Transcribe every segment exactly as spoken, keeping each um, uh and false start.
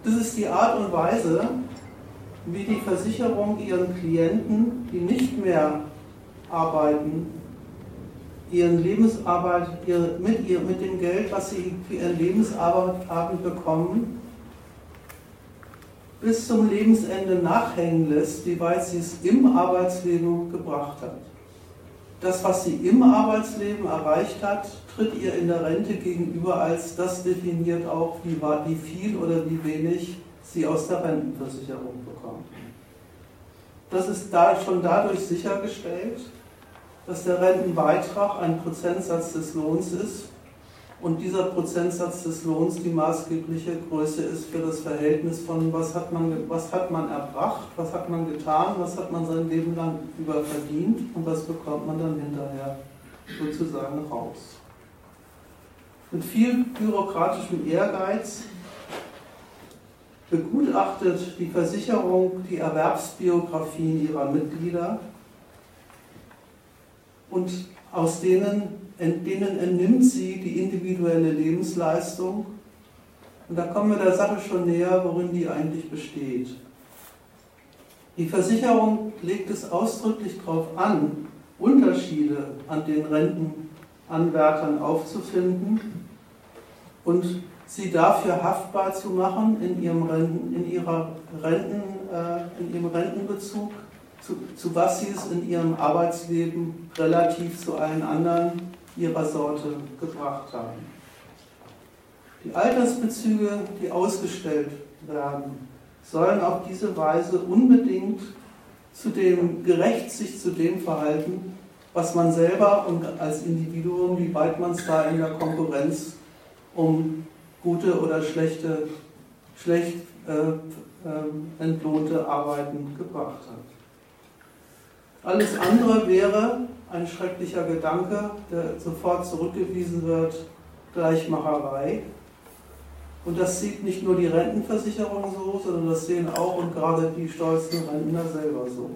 Das ist die Art und Weise, wie die Versicherung ihren Klienten, die nicht mehr arbeiten, ihren Lebensarbeit, ihre, mit, ihr, mit dem Geld, was sie für ihren Lebensarbeit haben, bekommen, bis zum Lebensende nachhängen lässt, wie weit sie es im Arbeitsleben gebracht hat. Das, was sie im Arbeitsleben erreicht hat, tritt ihr in der Rente gegenüber als das definiert auch, wie, wie viel oder wie wenig sie aus der Rentenversicherung bekommt. Das ist da schon dadurch sichergestellt, dass der Rentenbeitrag ein Prozentsatz des Lohns ist und dieser Prozentsatz des Lohns die maßgebliche Größe ist für das Verhältnis von was hat man, was hat man erbracht, was hat man getan, was hat man sein Leben lang über verdient und was bekommt man dann hinterher sozusagen raus. Mit viel bürokratischem Ehrgeiz begutachtet die Versicherung die Erwerbsbiografien ihrer Mitglieder und aus denen, denen entnimmt sie die individuelle Lebensleistung. Und da kommen wir der Sache schon näher, worin die eigentlich besteht. Die Versicherung legt es ausdrücklich darauf an, Unterschiede an den Rentenanwärtern aufzufinden und sie dafür haftbar zu machen in ihrem, Renten, in ihrer Renten, äh, in ihrem Rentenbezug, zu, zu was sie es in ihrem Arbeitsleben relativ zu allen anderen ihrer Sorte gebracht haben. Die Altersbezüge, die ausgestellt werden, sollen auf diese Weise unbedingt zu dem, gerecht sich zu dem verhalten, was man selber und als Individuum, wie weit man es da in der Konkurrenz um gute oder schlechte, schlecht äh, äh, entlohnte Arbeiten gebracht hat. Alles andere wäre ein schrecklicher Gedanke, der sofort zurückgewiesen wird, Gleichmacherei. Und das sieht nicht nur die Rentenversicherung so, sondern das sehen auch und gerade die stolzen Rentner selber so.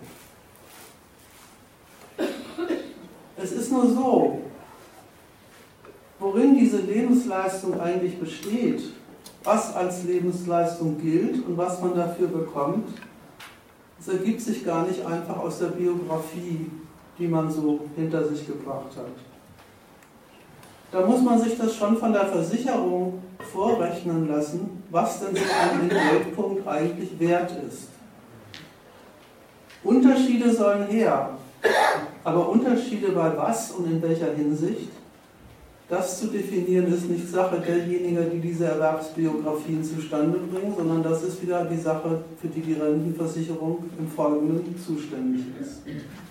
Es ist nur so, worin diese Lebensleistung eigentlich besteht, was als Lebensleistung gilt und was man dafür bekommt, das ergibt sich gar nicht einfach aus der Biografie, die man so hinter sich gebracht hat. Da muss man sich das schon von der Versicherung vorrechnen lassen, was denn so ein Entgeltpunkt eigentlich wert ist. Unterschiede sollen her, aber Unterschiede bei was und in welcher Hinsicht, das zu definieren ist nicht Sache derjenigen, die diese Erwerbsbiografien zustande bringen, sondern das ist wieder die Sache, für die die Rentenversicherung im Folgenden zuständig ist.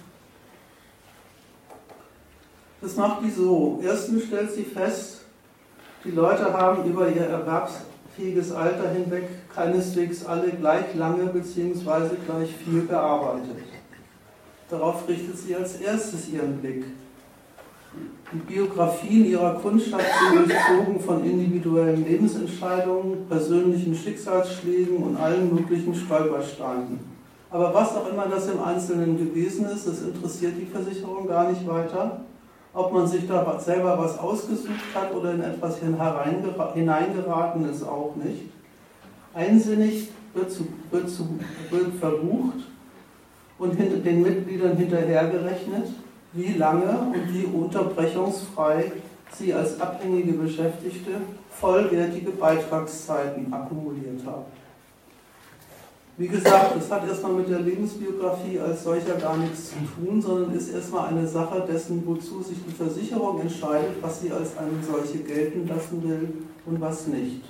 Das macht die so. Erstens stellt sie fest, die Leute haben über ihr erwerbsfähiges Alter hinweg keineswegs alle gleich lange bzw. gleich viel gearbeitet. Darauf richtet sie als erstes ihren Blick. Die Biografien ihrer Kundschaft sind durchzogen von individuellen Lebensentscheidungen, persönlichen Schicksalsschlägen und allen möglichen Stolpersteinen. Aber was auch immer das im Einzelnen gewesen ist, das interessiert die Versicherung gar nicht weiter. Ob man sich da selber was ausgesucht hat oder in etwas hineingeraten ist, auch nicht. Einsinnig wird, zu, wird, zu, wird verbucht und hinter den Mitgliedern hinterhergerechnet, wie lange und wie unterbrechungsfrei sie als abhängige Beschäftigte vollwertige Beitragszeiten akkumuliert haben. Wie gesagt, das hat erstmal mit der Lebensbiografie als solcher gar nichts zu tun, sondern ist erstmal eine Sache dessen, wozu sich die Versicherung entscheidet, was sie als eine solche gelten lassen will und was nicht.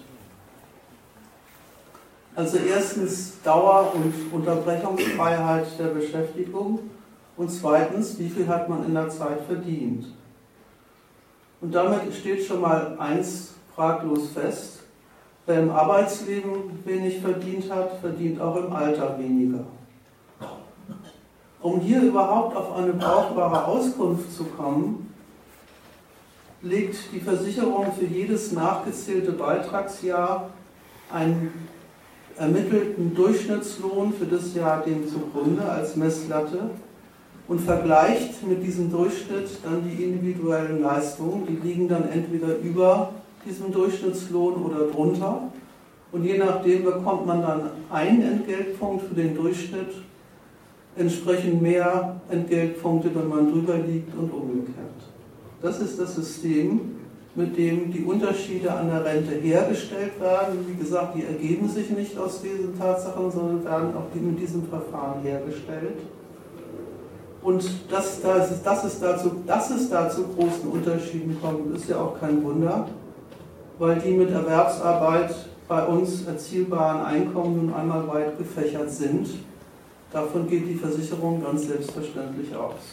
Also erstens Dauer und Unterbrechungsfreiheit der Beschäftigung und zweitens, wie viel hat man in der Zeit verdient. Und damit steht schon mal eins fraglos fest: Wer im Arbeitsleben wenig verdient hat, verdient auch im Alter weniger. Um hier überhaupt auf eine brauchbare Auskunft zu kommen, legt die Versicherung für jedes nachgezählte Beitragsjahr einen ermittelten Durchschnittslohn für das Jahr dem zugrunde als Messlatte und vergleicht mit diesem Durchschnitt dann die individuellen Leistungen. Die liegen dann entweder über diesem Durchschnittslohn oder drunter. Und je nachdem bekommt man dann einen Entgeltpunkt für den Durchschnitt, entsprechend mehr Entgeltpunkte, wenn man drüber liegt und umgekehrt. Das ist das System, mit dem die Unterschiede an der Rente hergestellt werden. Wie gesagt, die ergeben sich nicht aus diesen Tatsachen, sondern werden auch mit diesem Verfahren hergestellt. Und dass, dass, dass, es dazu, dass es da zu großen Unterschieden kommt, ist ja auch kein Wunder, weil die mit Erwerbsarbeit bei uns erzielbaren Einkommen nun einmal weit gefächert sind. Davon geht die Versicherung ganz selbstverständlich aus.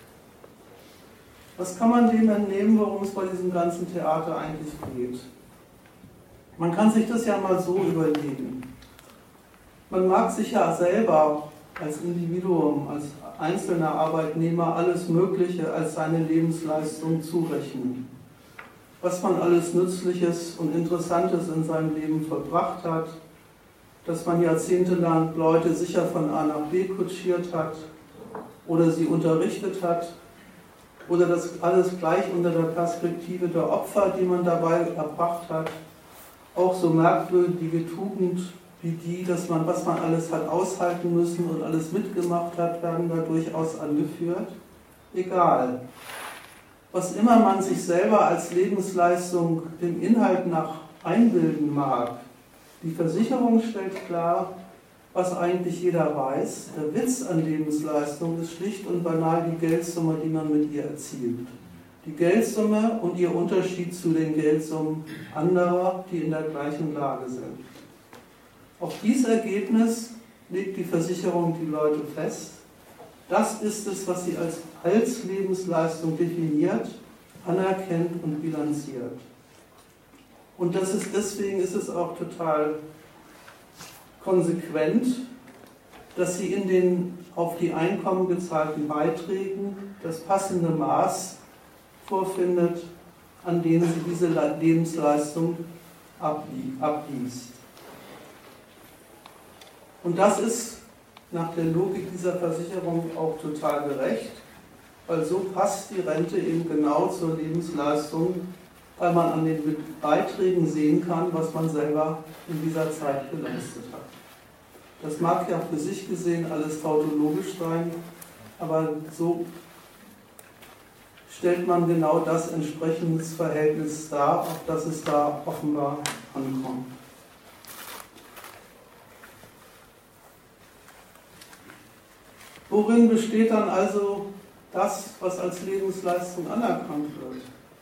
Was kann man dem entnehmen, worum es bei diesem ganzen Theater eigentlich geht? Man kann sich das ja mal so überlegen. Man mag sich ja selber als Individuum, als einzelner Arbeitnehmer alles Mögliche als seine Lebensleistung zurechnen. Was man alles Nützliches und Interessantes in seinem Leben vollbracht hat, dass man jahrzehntelang Leute sicher von A nach B kutschiert hat oder sie unterrichtet hat oder das alles gleich unter der Perspektive der Opfer, die man dabei erbracht hat. Auch so merkwürdige Tugend wie die, dass man, was man alles hat aushalten müssen und alles mitgemacht hat, werden da durchaus angeführt. Egal. Was immer man sich selber als Lebensleistung dem Inhalt nach einbilden mag, die Versicherung stellt klar, was eigentlich jeder weiß. Der Witz an Lebensleistung ist schlicht und banal die Geldsumme, die man mit ihr erzielt. Die Geldsumme und ihr Unterschied zu den Geldsummen anderer, die in der gleichen Lage sind. Auf dieses Ergebnis legt die Versicherung die Leute fest. Das ist es, was sie als, als Lebensleistung definiert, anerkennt und bilanziert. Und das ist, deswegen ist es auch total konsequent, dass sie in den auf die Einkommen gezahlten Beiträgen das passende Maß vorfindet, an dem sie diese Lebensleistung abliest. Und das ist nach der Logik dieser Versicherung auch total gerecht, weil so passt die Rente eben genau zur Lebensleistung, weil man an den Beiträgen sehen kann, was man selber in dieser Zeit geleistet hat. Das mag ja für sich gesehen alles tautologisch sein, aber so stellt man genau das entsprechendes Verhältnis dar, auf das es da offenbar ankommt. Worin besteht dann also das, was als Lebensleistung anerkannt wird?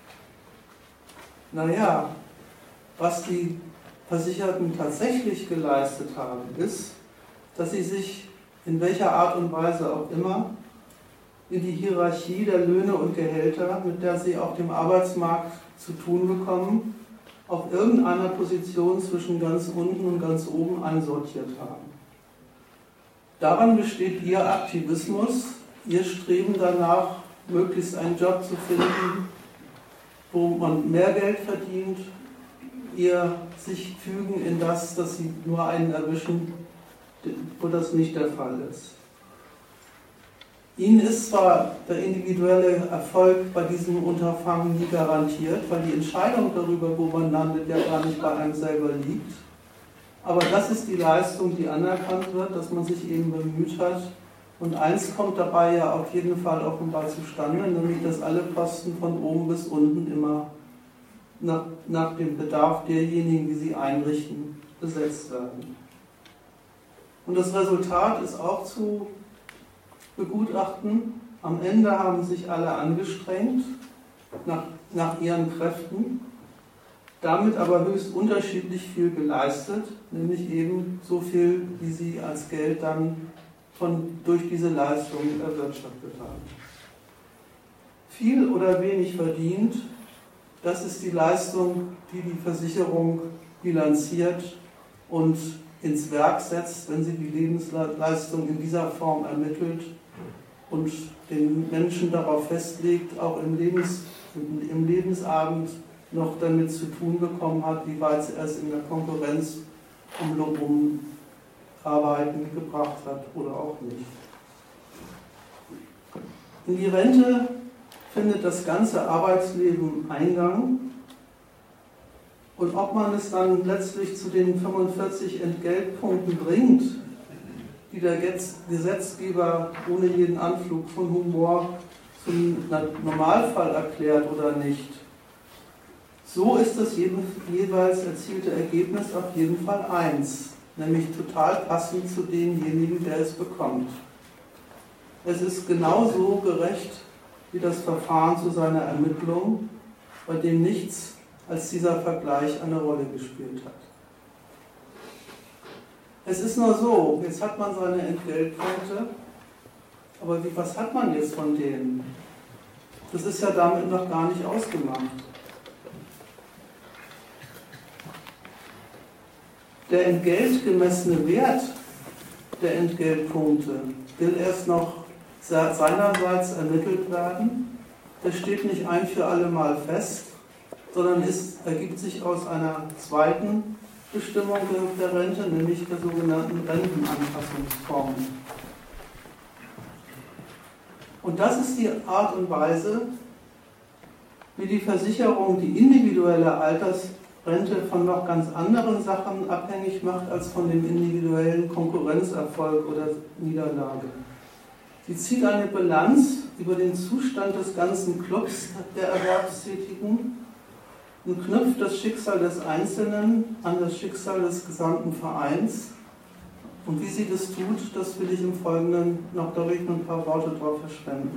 Naja, was die Versicherten tatsächlich geleistet haben, ist, dass sie sich in welcher Art und Weise auch immer in die Hierarchie der Löhne und Gehälter, mit der sie auf dem Arbeitsmarkt zu tun bekommen, auf irgendeiner Position zwischen ganz unten und ganz oben einsortiert haben. Daran besteht ihr Aktivismus, ihr Streben danach, möglichst einen Job zu finden, wo man mehr Geld verdient, ihr sich fügen in das, dass sie nur einen erwischen, wo das nicht der Fall ist. Ihnen ist zwar der individuelle Erfolg bei diesem Unterfangen nie garantiert, weil die Entscheidung darüber, wo man landet, ja gar nicht bei einem selber liegt. Aber das ist die Leistung, die anerkannt wird, dass man sich eben bemüht hat. Und eins kommt dabei ja auf jeden Fall offenbar zustande, nämlich dass alle Posten von oben bis unten immer nach, nach dem Bedarf derjenigen, die sie einrichten, besetzt werden. Und das Resultat ist auch zu begutachten. Am Ende haben sich alle angestrengt, nach, nach ihren Kräften, damit aber höchst unterschiedlich viel geleistet, nämlich eben so viel, wie sie als Geld dann von, durch diese Leistung erwirtschaftet haben. Viel oder wenig verdient, das ist die Leistung, die die Versicherung bilanziert und ins Werk setzt, wenn sie die Lebensleistung in dieser Form ermittelt und den Menschen darauf festlegt, auch im, Lebens, im Lebensabend noch damit zu tun bekommen hat, wie weit sie es in der Konkurrenz um Lobum Arbeiten gebracht hat oder auch nicht. In die Rente findet das ganze Arbeitsleben Eingang Und ob man es dann letztlich zu den fünfundvierzig Entgeltpunkten bringt, die der Gesetzgeber ohne jeden Anflug von Humor zum Normalfall erklärt oder nicht, so ist das jeweils erzielte Ergebnis auf jeden Fall eins, nämlich total passend zu demjenigen, der es bekommt. Es ist genauso gerecht wie das Verfahren zu seiner Ermittlung, bei dem nichts als dieser Vergleich eine Rolle gespielt hat. Es ist nur so, jetzt hat man seine Entgeltpunkte, aber wie, was hat man jetzt von denen? Das ist ja damit noch gar nicht ausgemacht. Der entgeltgemessene Wert der Entgeltpunkte will erst noch seinerseits ermittelt werden. Das steht nicht ein für alle Mal fest, sondern ist, ergibt sich aus einer zweiten Bestimmung der Rente, nämlich der sogenannten Rentenanpassungsform. Und das ist die Art und Weise, wie die Versicherung die individuelle Altersrente von noch ganz anderen Sachen abhängig macht als von dem individuellen Konkurrenzerfolg oder Niederlage. Sie zieht eine Bilanz über den Zustand des ganzen Clubs der Erwerbstätigen und knüpft das Schicksal des Einzelnen an das Schicksal des gesamten Vereins. Und wie sie das tut, das will ich im Folgenden noch dadurch ein paar Worte drauf verschwenden.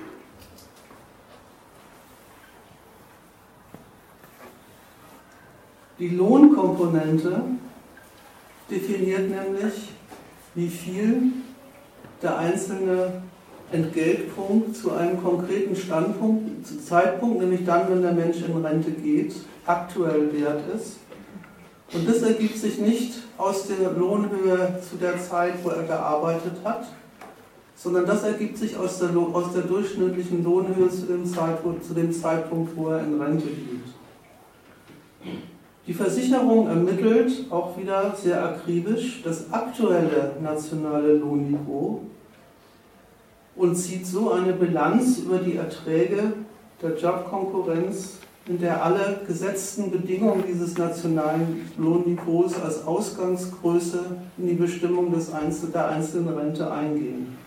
Die Lohnkomponente definiert nämlich, wie viel der einzelne Entgeltpunkt zu einem konkreten Standpunkt, zu Zeitpunkt, nämlich dann, wenn der Mensch in Rente geht, aktuell wert ist. Und das ergibt sich nicht aus der Lohnhöhe zu der Zeit, wo er gearbeitet hat, sondern das ergibt sich aus der, aus der durchschnittlichen Lohnhöhe zu dem, Zeitpunkt, zu dem Zeitpunkt, wo er in Rente geht. Die Versicherung ermittelt auch wieder sehr akribisch das aktuelle nationale Lohnniveau und zieht so eine Bilanz über die Erträge der Jobkonkurrenz, in der alle gesetzten Bedingungen dieses nationalen Lohnniveaus als Ausgangsgröße in die Bestimmung des Einzel- der einzelnen Rente eingehen.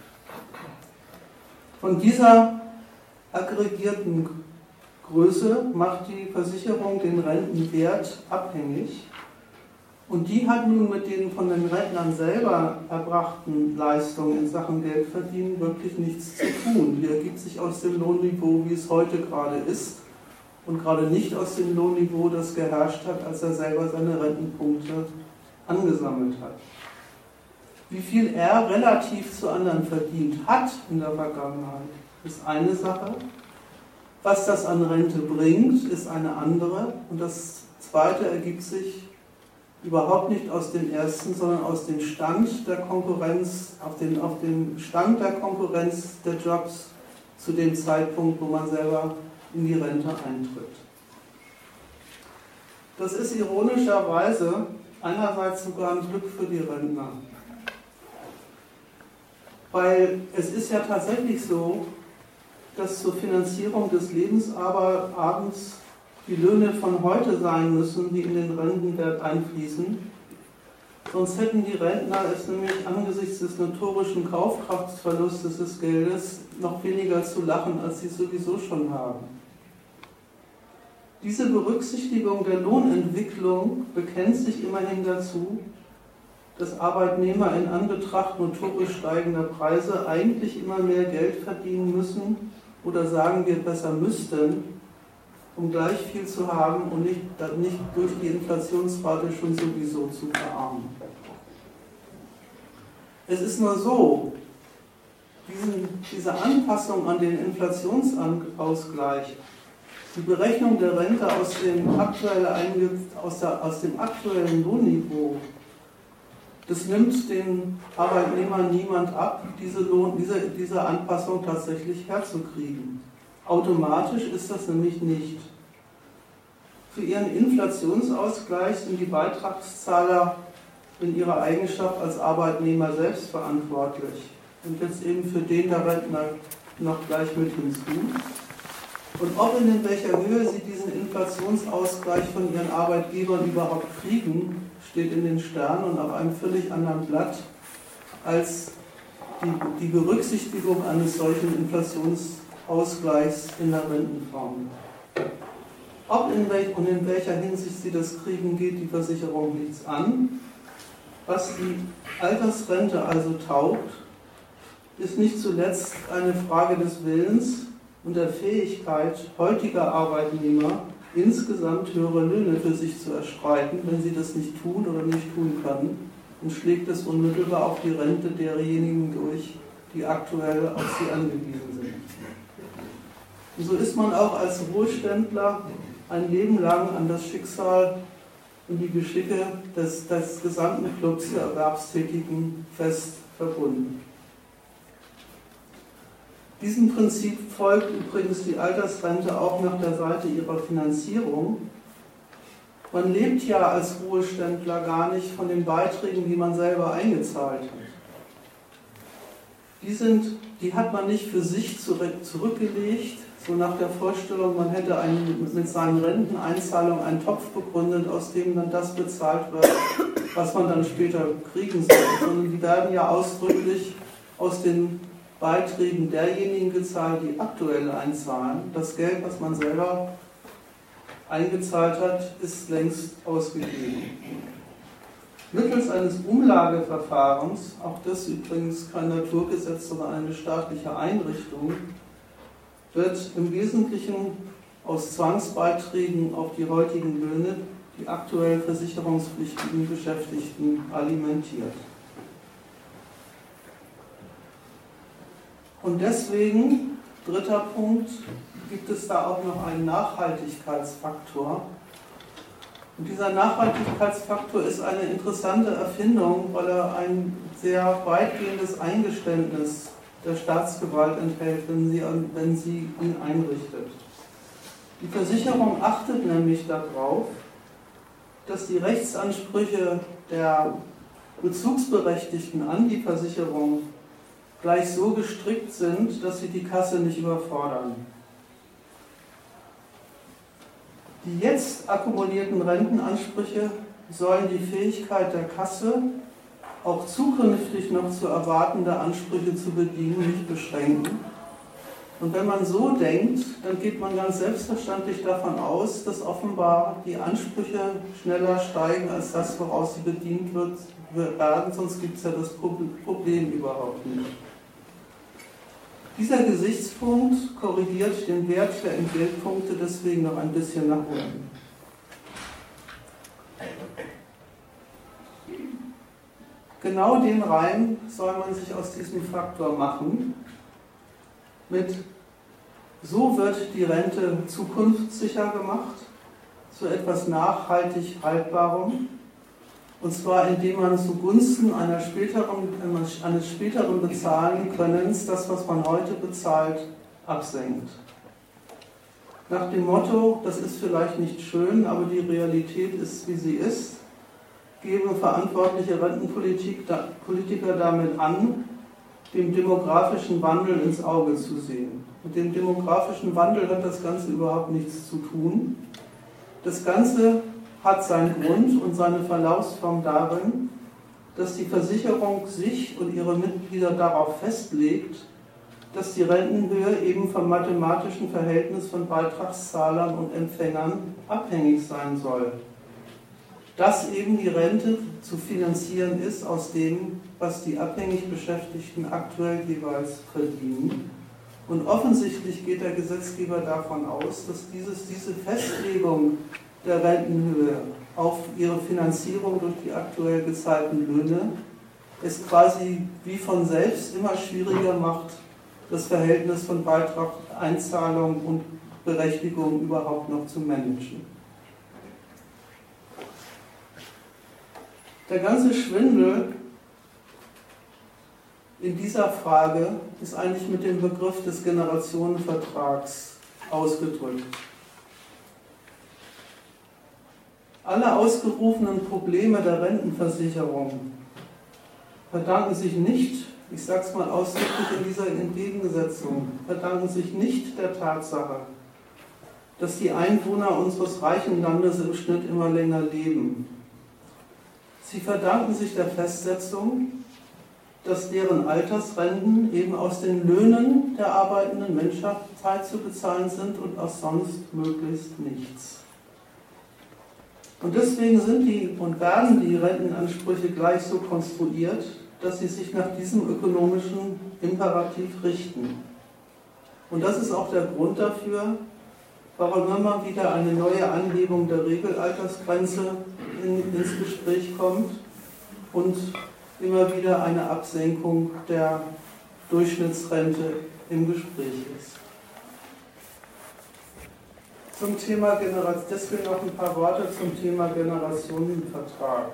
Von dieser aggregierten Größe macht die Versicherung den Rentenwert abhängig. Und die hat nun mit den von den Rentnern selber erbrachten Leistungen in Sachen Geldverdienen wirklich nichts zu tun. Die ergibt sich aus dem Lohnniveau, wie es heute gerade ist, und gerade nicht aus dem Lohnniveau, das geherrscht hat, als er selber seine Rentenpunkte angesammelt hat. Wie viel er relativ zu anderen verdient hat in der Vergangenheit, ist eine Sache. Was das an Rente bringt, ist eine andere. Und das Zweite ergibt sich überhaupt nicht aus dem ersten, sondern aus dem Stand der Konkurrenz, auf den, auf dem Stand der Konkurrenz der Jobs zu dem Zeitpunkt, wo man selber in die Rente eintritt. Das ist ironischerweise einerseits sogar ein Glück für die Rentner. Weil es ist ja tatsächlich so, dass zur Finanzierung des Lebensabends die Löhne von heute sein müssen, die in den Rentenwert einfließen. Sonst hätten die Rentner es nämlich angesichts des notorischen Kaufkraftverlustes des Geldes noch weniger zu lachen, als sie sowieso schon haben. Diese Berücksichtigung der Lohnentwicklung bekennt sich immerhin dazu, dass Arbeitnehmer in Anbetracht notorisch steigender Preise eigentlich immer mehr Geld verdienen müssen oder sagen wir besser müssten, um gleich viel zu haben und nicht, nicht durch die Inflationsrate schon sowieso zu verarmen. Es ist nur so, diesen, diese Anpassung an den Inflationsausgleich, die Berechnung der Rente aus dem, aktuelle, aus, der, aus dem aktuellen Lohnniveau, das nimmt den Arbeitnehmern niemand ab, diese, Lohn, diese, diese Anpassung tatsächlich herzukriegen. Automatisch ist das nämlich nicht. Für ihren Inflationsausgleich sind die Beitragszahler in ihrer Eigenschaft als Arbeitnehmer selbst verantwortlich. Und jetzt eben für den der Rentner noch gleich mit hinzu. Und ob und in welcher Höhe sie diesen Inflationsausgleich von ihren Arbeitgebern überhaupt kriegen, steht in den Sternen und auf einem völlig anderen Blatt als die, die Berücksichtigung eines solchen Inflationsausgleichs in der Rentenform. Ob in welch, und in welcher Hinsicht sie das kriegen, geht die Versicherung nichts an. Was die Altersrente also taugt, ist nicht zuletzt eine Frage des Willens und der Fähigkeit heutiger Arbeitnehmer, insgesamt höhere Löhne für sich zu erstreiten. Wenn sie das nicht tun oder nicht tun können, dann schlägt es unmittelbar auf die Rente derjenigen durch, die aktuell auf sie angewiesen sind. Und so ist man auch als Ruheständler ein Leben lang an das Schicksal und die Geschicke des, des gesamten Clubs der Erwerbstätigen fest verbunden. Diesem Prinzip folgt übrigens die Altersrente auch nach der Seite ihrer Finanzierung. Man lebt ja als Ruheständler gar nicht von den Beiträgen, die man selber eingezahlt hat. Die, sind, die hat man nicht für sich zurückgelegt, so nach der Vorstellung, man hätte einen, mit seinen Renteneinzahlungen einen Topf begründet, aus dem dann das bezahlt wird, was man dann später kriegen soll. Sondern die werden ja ausdrücklich aus den Beiträgen derjenigen gezahlt, die aktuell einzahlen. Das Geld, was man selber eingezahlt hat, ist längst ausgegeben. Mittels eines Umlageverfahrens, auch das übrigens kein Naturgesetz, sondern eine staatliche Einrichtung, wird im Wesentlichen aus Zwangsbeiträgen auf die heutigen Löhne die aktuell versicherungspflichtigen Beschäftigten alimentiert. Und deswegen, dritter Punkt, gibt es da auch noch einen Nachhaltigkeitsfaktor. Und dieser Nachhaltigkeitsfaktor ist eine interessante Erfindung, weil er ein sehr weitgehendes Eingeständnis der Staatsgewalt enthält, wenn sie, wenn sie ihn einrichtet. Die Versicherung achtet nämlich darauf, dass die Rechtsansprüche der Bezugsberechtigten an die Versicherung gleich so gestrickt sind, dass sie die Kasse nicht überfordern. Die jetzt akkumulierten Rentenansprüche sollen die Fähigkeit der Kasse, auch zukünftig noch zu erwartende Ansprüche zu bedienen, nicht beschränken. Und wenn man so denkt, dann geht man ganz selbstverständlich davon aus, dass offenbar die Ansprüche schneller steigen als das, woraus sie bedient wird, werden, sonst gibt es ja das Problem überhaupt nicht. Dieser Gesichtspunkt korrigiert den Wert der Entgeltpunkte deswegen noch ein bisschen nach unten. Genau den Reim soll man sich aus diesem Faktor machen, mit so wird die Rente zukunftssicher gemacht, zu etwas nachhaltig Haltbarem, und zwar indem man zugunsten einer späteren, eines späteren Bezahlen-Könnens das, was man heute bezahlt, absenkt. Nach dem Motto, das ist vielleicht nicht schön, aber die Realität ist, wie sie ist, geben verantwortliche Rentenpolitiker damit an, dem demografischen Wandel ins Auge zu sehen. Mit dem demografischen Wandel hat das Ganze überhaupt nichts zu tun. Das Ganze hat seinen Grund und seine Verlaufsform darin, dass die Versicherung sich und ihre Mitglieder darauf festlegt, dass die Rentenhöhe eben vom mathematischen Verhältnis von Beitragszahlern und Empfängern abhängig sein soll. Dass eben die Rente zu finanzieren ist aus dem, was die abhängig Beschäftigten aktuell jeweils verdienen. Und offensichtlich geht der Gesetzgeber davon aus, dass dieses, diese Festlegung der Rentenhöhe auf ihre Finanzierung durch die aktuell gezahlten Löhne es quasi wie von selbst immer schwieriger macht, das Verhältnis von Beitrag, Einzahlung und Berechtigung überhaupt noch zu managen. Der ganze Schwindel in dieser Frage ist eigentlich mit dem Begriff des Generationenvertrags ausgedrückt. Alle ausgerufenen Probleme der Rentenversicherung verdanken sich nicht, ich sage es mal ausdrücklich in dieser Entgegensetzung, verdanken sich nicht der Tatsache, dass die Einwohner unseres reichen Landes im Schnitt immer länger leben. Sie verdanken sich der Festsetzung, dass deren Altersrenten eben aus den Löhnen der arbeitenden Menschheit zu bezahlen sind und aus sonst möglichst nichts. Und deswegen sind die und werden die Rentenansprüche gleich so konstruiert, dass sie sich nach diesem ökonomischen Imperativ richten. Und das ist auch der Grund dafür, warum immer wieder eine neue Anhebung der Regelaltersgrenze in, ins Gespräch kommt und immer wieder eine Absenkung der Durchschnittsrente im Gespräch ist. Zum Thema Generation, deswegen noch ein paar Worte zum Thema Generationenvertrag.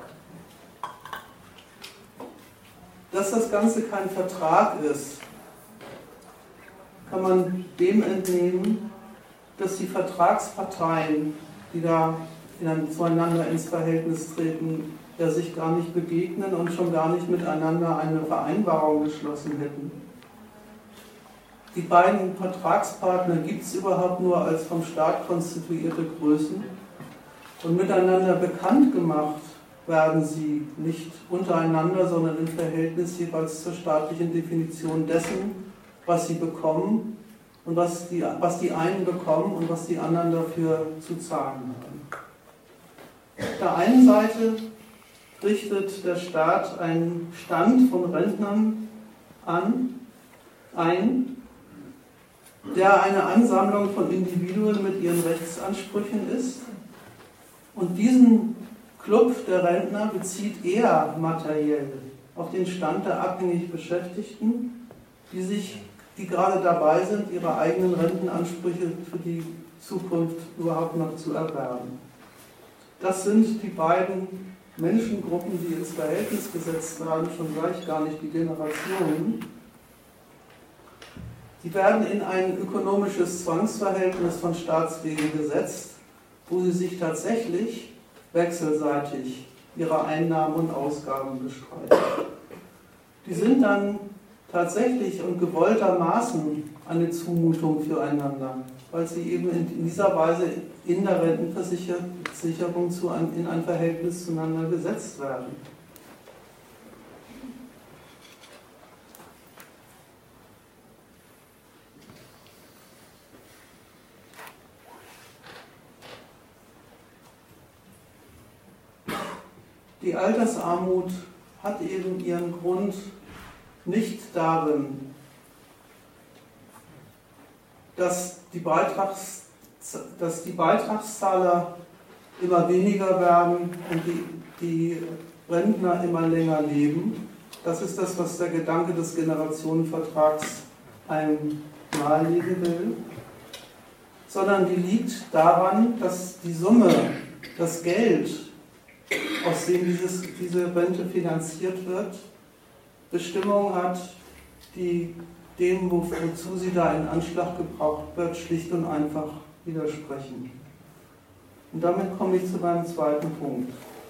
Dass das Ganze kein Vertrag ist, kann man dem entnehmen, dass die Vertragsparteien, die da zueinander ins Verhältnis treten, ja sich gar nicht begegnen und schon gar nicht miteinander eine Vereinbarung geschlossen hätten. Die beiden Vertragspartner gibt es überhaupt nur als vom Staat konstituierte Größen und miteinander bekannt gemacht werden sie nicht untereinander, sondern im Verhältnis jeweils zur staatlichen Definition dessen, was sie bekommen und was die, was die einen bekommen und was die anderen dafür zu zahlen haben. Auf der einen Seite richtet der Staat einen Stand von Rentnern an, ein, der eine Ansammlung von Individuen mit ihren Rechtsansprüchen ist. Und diesen Club der Rentner bezieht er materiell auf den Stand der abhängig Beschäftigten, die sich, die gerade dabei sind, ihre eigenen Rentenansprüche für die Zukunft überhaupt noch zu erwerben. Das sind die beiden Menschengruppen, die ins Verhältnis gesetzt werden, schon gleich gar nicht die Generationen. Sie werden in ein ökonomisches Zwangsverhältnis von Staatswegen gesetzt, wo sie sich tatsächlich wechselseitig ihre Einnahmen und Ausgaben bestreiten. Die sind dann tatsächlich und gewolltermaßen eine Zumutung füreinander, weil sie eben in dieser Weise in der Rentenversicherung zu ein, in ein Verhältnis zueinander gesetzt werden. Die Altersarmut hat eben ihren Grund nicht darin, dass die, Beitrags, dass die Beitragszahler immer weniger werden und die, die Rentner immer länger leben. Das ist das, was der Gedanke des Generationenvertrags einem nahelegen will. Sondern die liegt daran, dass die Summe, das Geld, aus dem dieses, diese Rente finanziert wird, Bestimmung hat, die dem, wozu sie da in Anschlag gebraucht wird, schlicht und einfach widersprechen. Und damit komme ich zu meinem zweiten Punkt.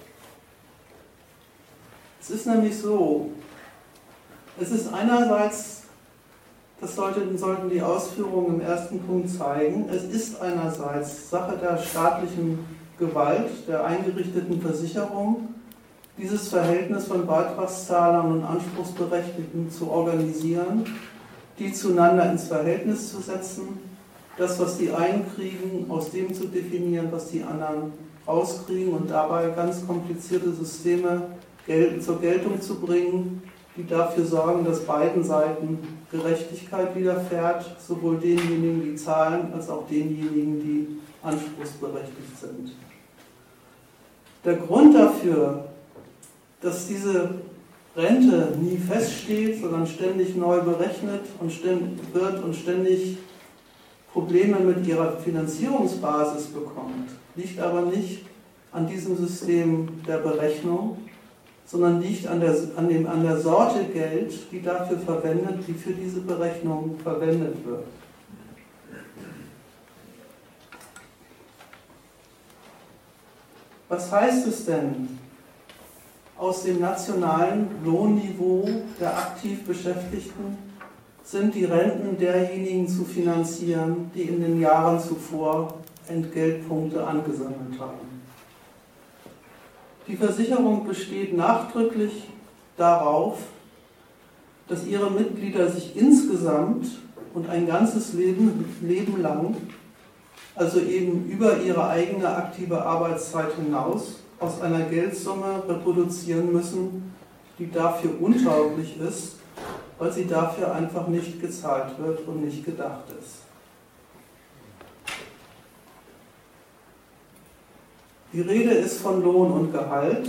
Es ist nämlich so, es ist einerseits, das sollten, sollten die Ausführungen im ersten Punkt zeigen, es ist einerseits Sache der staatlichen Gewalt, der eingerichteten Versicherung, dieses Verhältnis von Beitragszahlern und Anspruchsberechtigten zu organisieren, die zueinander ins Verhältnis zu setzen, das, was die einen kriegen, aus dem zu definieren, was die anderen rauskriegen und dabei ganz komplizierte Systeme zur Geltung zu bringen, die dafür sorgen, dass beiden Seiten Gerechtigkeit widerfährt, sowohl denjenigen, die zahlen, als auch denjenigen, die anspruchsberechtigt sind. Der Grund dafür, dass diese Rente nie feststeht, sondern ständig neu berechnet und ständig wird und ständig Probleme mit ihrer Finanzierungsbasis bekommt, liegt aber nicht an diesem System der Berechnung, sondern liegt an der, an dem, an der Sorte Geld, die dafür verwendet, die für diese Berechnung verwendet wird. Was heißt es denn, aus dem nationalen Lohnniveau der aktiv Beschäftigten sind die Renten derjenigen zu finanzieren, die in den Jahren zuvor Entgeltpunkte angesammelt haben. Die Versicherung besteht nachdrücklich darauf, dass ihre Mitglieder sich insgesamt und ein ganzes Leben, Leben lang, also eben über ihre eigene aktive Arbeitszeit hinaus, aus einer Geldsumme reproduzieren müssen, die dafür untauglich ist, weil sie dafür einfach nicht gezahlt wird und nicht gedacht ist. Die Rede ist von Lohn und Gehalt.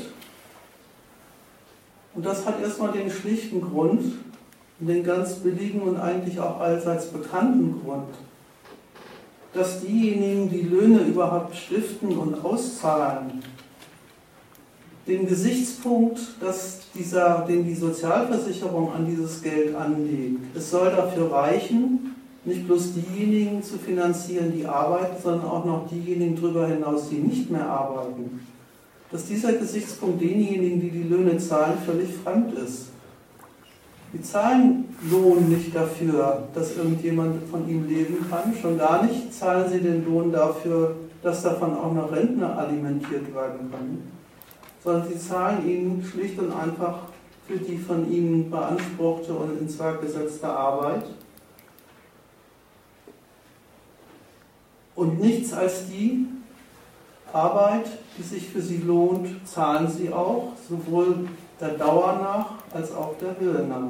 Und das hat erstmal den schlichten Grund, den ganz billigen und eigentlich auch allseits bekannten Grund, dass diejenigen, die Löhne überhaupt stiften und auszahlen, den Gesichtspunkt, dass dieser, den die Sozialversicherung an dieses Geld anlegt, es soll dafür reichen, nicht bloß diejenigen zu finanzieren, die arbeiten, sondern auch noch diejenigen darüber hinaus, die nicht mehr arbeiten, dass dieser Gesichtspunkt denjenigen, die die Löhne zahlen, völlig fremd ist. Die zahlen Lohn nicht dafür, dass irgendjemand von ihm leben kann, schon gar nicht zahlen sie den Lohn dafür, dass davon auch noch Rentner alimentiert werden können, sondern sie zahlen ihn schlicht und einfach für die von ihnen beanspruchte und ins Werk gesetzte Arbeit. Und nichts als die Arbeit, die sich für sie lohnt, zahlen sie auch, sowohl der Dauer nach als auch der Höhe nach.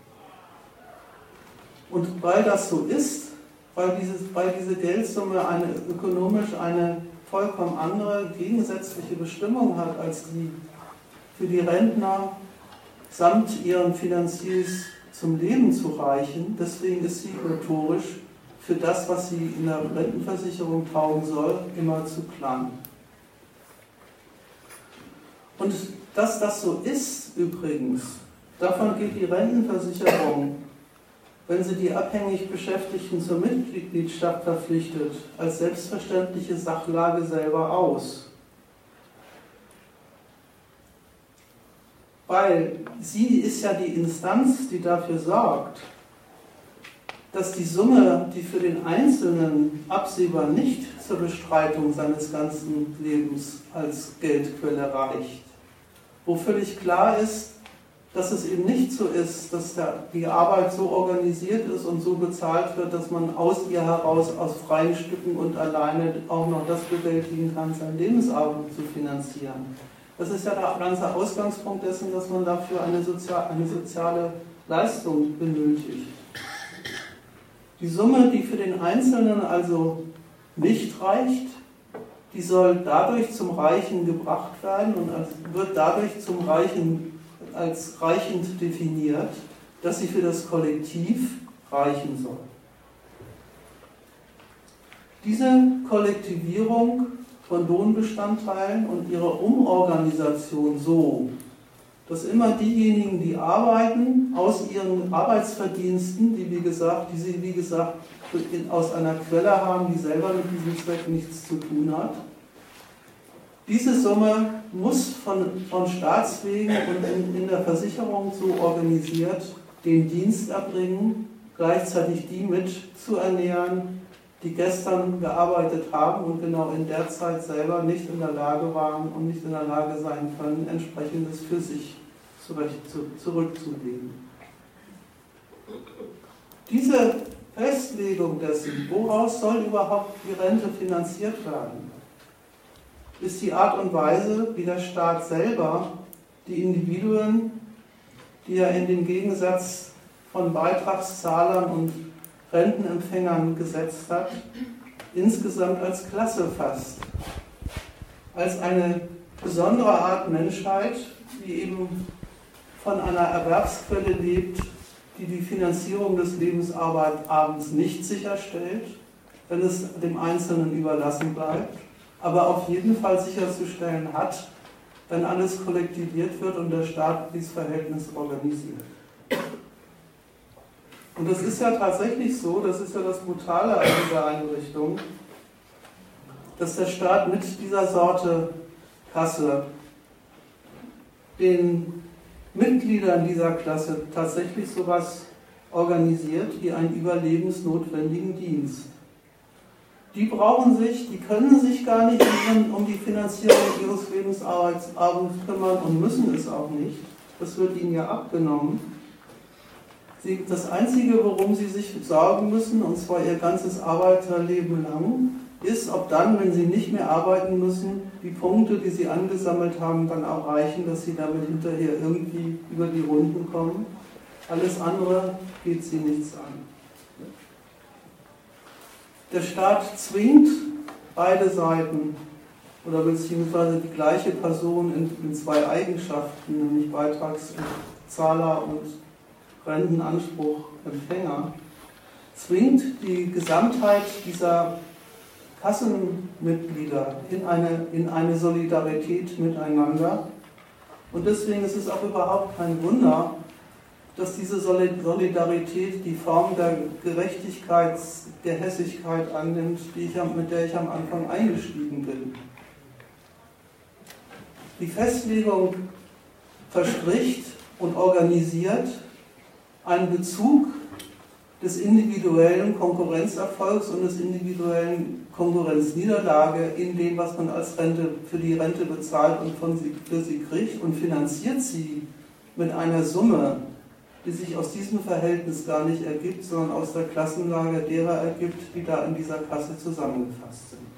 Und weil das so ist, weil, dieses, weil diese Geldsumme eine, ökonomisch eine vollkommen andere, gegensätzliche Bestimmung hat als die für die Rentner samt ihren Finanziers zum Leben zu reichen, deswegen ist sie notorisch für das, was sie in der Rentenversicherung taugen soll, immer zu klein. Und dass das so ist übrigens, davon geht die Rentenversicherung, wenn sie die abhängig Beschäftigten zur Mitgliedschaft verpflichtet, als selbstverständliche Sachlage selber aus. Weil sie ist ja die Instanz, die dafür sorgt, dass die Summe, die für den Einzelnen absehbar nicht zur Bestreitung seines ganzen Lebens als Geldquelle reicht, wo völlig klar ist, dass es eben nicht so ist, dass der, die Arbeit so organisiert ist und so bezahlt wird, dass man aus ihr heraus, aus freien Stücken und alleine auch noch das bewältigen kann, seinen Lebensabend zu finanzieren. Das ist ja der ganze Ausgangspunkt dessen, dass man dafür eine, Sozial, eine soziale Leistung benötigt. Die Summe, die für den Einzelnen also nicht reicht, die soll dadurch zum Reichen gebracht werden und wird dadurch zum Reichen als reichend definiert, dass sie für das Kollektiv reichen soll. Diese Kollektivierung von Lohnbestandteilen und ihre Umorganisation so, dass immer diejenigen, die arbeiten, aus ihren Arbeitsverdiensten, die wie gesagt, die sie wie gesagt aus einer Quelle haben, die selber mit diesem Zweck nichts zu tun hat, diese Summe muss von, von Staatswegen und in, in der Versicherung so organisiert den Dienst erbringen, gleichzeitig die mit zu ernähren, die gestern gearbeitet haben und genau in der Zeit selber nicht in der Lage waren und nicht in der Lage sein können, entsprechendes für sich zurecht, zu, zurückzulegen. Diese Festlegung dessen, woraus soll überhaupt die Rente finanziert werden, ist die Art und Weise, wie der Staat selber die Individuen, die er in den Gegensatz von Beitragszahlern und Rentenempfängern gesetzt hat, insgesamt als Klasse fasst. Als eine besondere Art Menschheit, die eben von einer Erwerbsquelle lebt, die die Finanzierung des Lebensabends nicht sicherstellt, wenn es dem Einzelnen überlassen bleibt, aber auf jeden Fall sicherzustellen hat, wenn alles kollektiviert wird und der Staat dieses Verhältnis organisiert. Und das ist ja tatsächlich so, das ist ja das Brutale an dieser Einrichtung, dass der Staat mit dieser Sorte Kasse den Mitgliedern dieser Klasse tatsächlich sowas organisiert wie einen überlebensnotwendigen Dienst. die brauchen sich, die können sich gar nicht um die Finanzierung ihres Lebensabends kümmern und müssen es auch nicht. Das wird ihnen ja abgenommen. Sie, das Einzige, worum sie sich sorgen müssen, und zwar ihr ganzes Arbeiterleben lang, ist, ob dann, wenn sie nicht mehr arbeiten müssen, die Punkte, die sie angesammelt haben, dann auch reichen, dass sie damit hinterher irgendwie über die Runden kommen. Alles andere geht sie nichts an. Der Staat zwingt beide Seiten oder beziehungsweise die gleiche Person in, in zwei Eigenschaften, nämlich Beitragszahler und Rentenanspruchempfänger, zwingt die Gesamtheit dieser Kassenmitglieder in eine, in eine Solidarität miteinander. Und deswegen ist es auch überhaupt kein Wunder, dass diese Solidarität die Form der Gerechtigkeit, der Hässigkeit annimmt, die ich, mit der ich am Anfang eingestiegen bin. Die Festlegung verspricht und organisiert einen Bezug des individuellen Konkurrenzerfolgs und des individuellen Konkurrenzniederlage in dem, was man als Rente für die Rente bezahlt und von sie, für sie kriegt, und finanziert sie mit einer Summe, die sich aus diesem Verhältnis gar nicht ergibt, sondern aus der Klassenlage derer ergibt, die da in dieser Kasse zusammengefasst sind.